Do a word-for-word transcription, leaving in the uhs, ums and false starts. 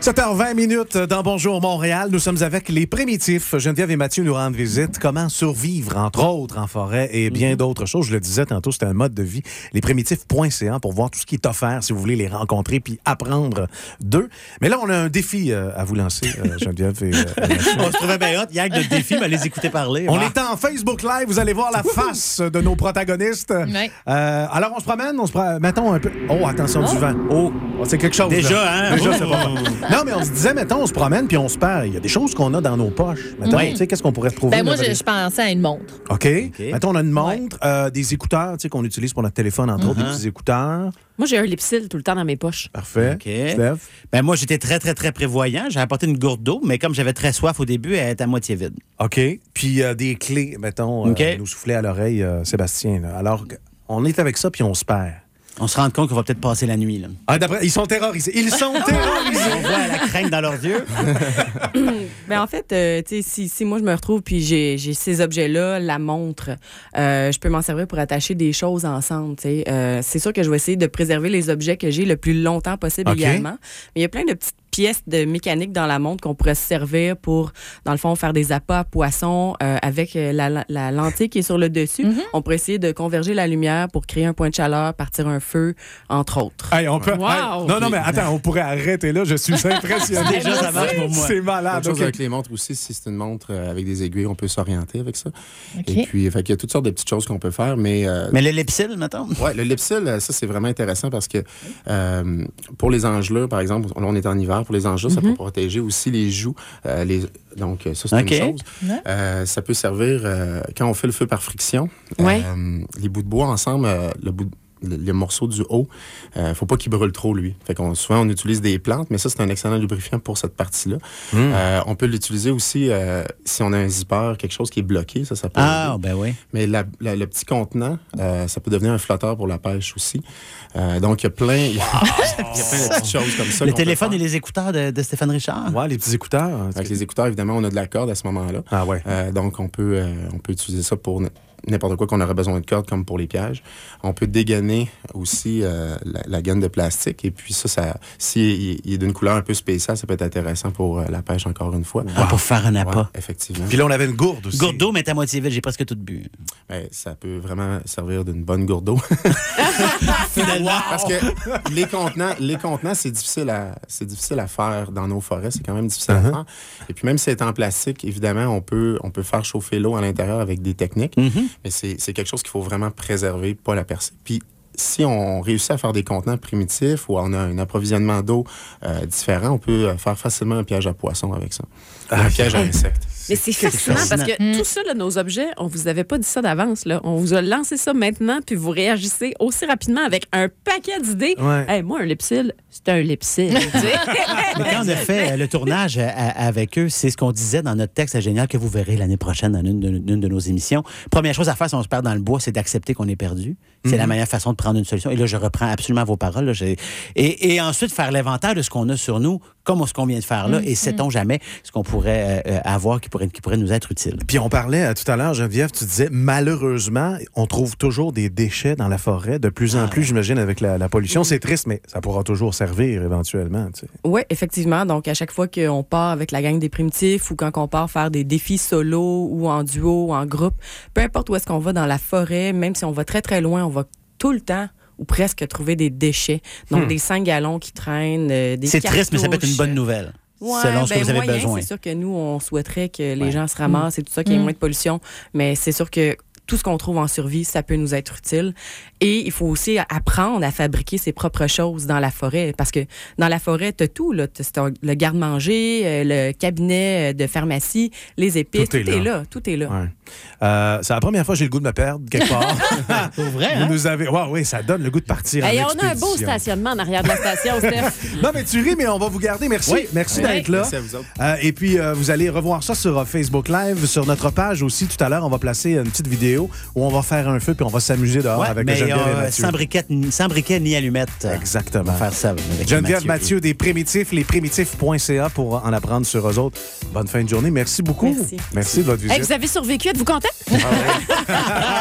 sept heures vingt minutes dans Bonjour Montréal. Nous sommes avec les Primitifs. Geneviève et Mathieu nous rendent visite. Comment survivre, entre autres, en forêt et bien mm-hmm. d'autres choses. Je le disais tantôt, c'est un mode de vie. Les primitifs point c a pour voir tout ce qui est offert si vous voulez les rencontrer puis apprendre d'eux. Mais là, on a un défi euh, à vous lancer, euh, Geneviève et euh, Mathieu. On se trouvait bien hot. Il y a que de défis, mais les écouter parler. On bah. est en Facebook Live. Vous allez voir la face de nos protagonistes. Ouais. Euh, alors, on se promène. On se promène. Mettons un peu... Oh, attention oh. du vent. Oh, c'est quelque chose. Déjà, là. hein? Déjà, oh. c'est pas bon. Non, mais on se disait, mettons, on se promène puis on se perd. Il y a des choses qu'on a dans nos poches. Mettons, oui. tu sais, qu'est-ce qu'on pourrait trouver? Ben moi, je, je pensais à une montre. OK. OK. Mettons, on a une montre, ouais. euh, des écouteurs, tu sais, qu'on utilise pour notre téléphone, entre mm-hmm. autres, des petits écouteurs. Moi, j'ai un Lipsil tout le temps dans mes poches. Parfait. OK. Steph? Ben moi, j'étais très, très, très prévoyant. J'ai apporté une gourde d'eau, mais comme j'avais très soif au début, elle était à moitié vide. OK. Puis euh, des clés, mettons, okay. euh, nous souffler à l'oreille, euh, Sébastien. Là. Alors, on est avec ça, puis on se perd. On se rend compte qu'on va peut-être passer la nuit. Là. Ah, d'après, ils sont terrorisés. Ils sont terrorisés. On voit la crainte dans leurs yeux. Ben en fait, euh, tu sais, si, si moi je me retrouve puis j'ai, j'ai ces objets-là, la montre, euh, je peux m'en servir pour attacher des choses ensemble. Tu sais, euh, c'est sûr que je vais essayer de préserver les objets que j'ai le plus longtemps possible okay. également. Mais il y a plein de petites pièces de mécanique dans la montre qu'on pourrait se servir pour, dans le fond, faire des appâts à poissons euh, avec la, la, la lentille qui est sur le dessus. Mm-hmm. On pourrait essayer de converger la lumière pour créer un point de chaleur, partir un feu, entre autres. Hey, on peut... Wow. hey, non, non, mais attends, on pourrait arrêter là. Je suis impressionné. Déjà, ça marche pour moi. C'est malade. Autre chose okay. avec les montres aussi, si c'est une montre euh, avec des aiguilles, on peut s'orienter avec ça. Okay. Et puis, fait, il y a toutes sortes de petites choses qu'on peut faire, mais... Euh, mais le Lipsil, mettons? Oui, le Lipsil, ça, c'est vraiment intéressant parce que euh, pour les engelures, par exemple, on est en hiver, pour les engelures, mm-hmm. ça peut protéger aussi les joues. Euh, les, donc, ça, c'est okay. une chose. Ouais. Euh, ça peut servir euh, quand on fait le feu par friction. Ouais. Euh, les bouts de bois ensemble, euh, le bout de Le, le morceau du haut, il euh, ne faut pas qu'il brûle trop, lui. Fait qu'on, souvent, on utilise des plantes, mais ça, c'est un excellent lubrifiant pour cette partie-là. Mm. Euh, on peut l'utiliser aussi euh, si on a un zipper, quelque chose qui est bloqué, ça, ça peut Ah, aider. ben oui. Mais la, la, le petit contenant, euh, ça peut devenir un flotteur pour la pêche aussi. Euh, donc, il y a plein, il y a, il y a plein de petites choses comme ça. Le téléphone et les écouteurs de, de Stéphane Richard. Ouais, les petits écouteurs. Avec les écouteurs, évidemment, on a de la corde à ce moment-là. Ah ouais. Euh, donc, on peut, euh, on peut utiliser ça pour n'importe quoi qu'on aurait besoin de corde, comme pour les pièges. On peut dégainer aussi euh, la, la gaine de plastique. Et puis ça, ça s'il il est d'une couleur un peu spéciale, ça peut être intéressant pour euh, la pêche, encore une fois. Ah, wow. Pour faire un appât. Ouais, effectivement. Puis là, on avait une gourde aussi. Gourde d'eau, mais à moitié vide. J'ai presque tout bu. Ben, ça peut vraiment servir d'une bonne gourde d'eau. Finalement. Wow. Parce que les contenants, les contenants, c'est difficile à, c'est difficile à faire dans nos forêts. C'est quand même difficile uh-huh. à faire. Et puis même si c'est en plastique, évidemment, on peut, on peut faire chauffer l'eau à l'intérieur avec des techniques. Mm-hmm. Mais c'est, c'est quelque chose qu'il faut vraiment préserver, pas la percer. Puis si on réussit à faire des contenants primitifs ou on a un approvisionnement d'eau euh, différent, on peut faire facilement un piège à poissons avec ça. Ah, un piège à insectes. Mais c'est fascinant parce que mmh. tout ça, là, nos objets, on vous avait pas dit ça d'avance. Là. On vous a lancé ça maintenant, puis vous réagissez aussi rapidement avec un paquet d'idées. Ouais. Hey, moi, un Lipsil, c'est un Lipsil. Mais quand on a fait le tournage à, à, avec eux, c'est ce qu'on disait dans notre texte génial que vous verrez l'année prochaine dans une de, une de nos émissions. Première chose à faire si on se perd dans le bois, c'est d'accepter qu'on est perdu. C'est mmh. la meilleure façon de prendre une solution. Et là, je reprends absolument vos paroles. Là, j'ai... Et, et ensuite, faire l'inventaire de ce qu'on a sur nous, comme ce qu'on vient de faire là, mmh. et sait-on jamais ce qu'on pourrait euh, avoir qui pourrait, qui pourrait nous être utile. Puis on parlait euh, tout à l'heure, Geneviève, tu disais, malheureusement, on trouve toujours des déchets dans la forêt, de plus en ah, plus, ouais. j'imagine, avec la, la pollution. Mmh. C'est triste, mais ça pourra toujours servir éventuellement. Tu sais. Oui, effectivement. Donc, à chaque fois qu'on part avec la gang des primitifs ou quand on part faire des défis solo ou en duo ou en groupe, peu importe où est-ce qu'on va dans la forêt, même si on va très, très loin, on va tout le temps ou presque trouver des déchets. Donc, hmm. des cinq gallons qui traînent, euh, des C'est cartouches. triste, mais ça peut être une bonne nouvelle. Ouais, selon ce ben que vous avez moyen, besoin. C'est sûr que nous, on souhaiterait que les ouais. gens se ramassent mmh. et tout ça, qu'il y ait mmh. moins de pollution. Mais c'est sûr que tout ce qu'on trouve en survie, ça peut nous être utile. Et il faut aussi apprendre à fabriquer ses propres choses dans la forêt. Parce que dans la forêt, tu as tout. Là. T'as le garde-manger, le cabinet de pharmacie, les épices. Tout, tout est, là. est là. Tout est là. Ouais. Euh, c'est la première fois que j'ai le goût de me perdre quelque part. Pour vrai, hein? Vous nous avez... ouais, oui, ça donne le goût de partir hey, en on expédition. a un beau stationnement en arrière de la station, Steph. Non, mais tu ris, mais on va vous garder. Merci. Oui. Merci oui. d'être là. Merci à vous autres. Euh, et puis, euh, vous allez revoir ça sur Facebook Live, sur notre page aussi. Tout à l'heure, on va placer une petite vidéo où on va faire un feu puis on va s'amuser dehors ouais, avec mais Geneviève euh, et Mathieu. Sans briquet, sans briquet ni allumette. Exactement. On va faire ça avec Geneviève, Mathieu, Mathieu des Primitifs, les primitifs point c a pour en apprendre sur eux autres. Bonne fin de journée. Merci beaucoup. Merci. Merci de votre visite. Hey, vous avez survécu. Êtes-vous content? Ah ouais.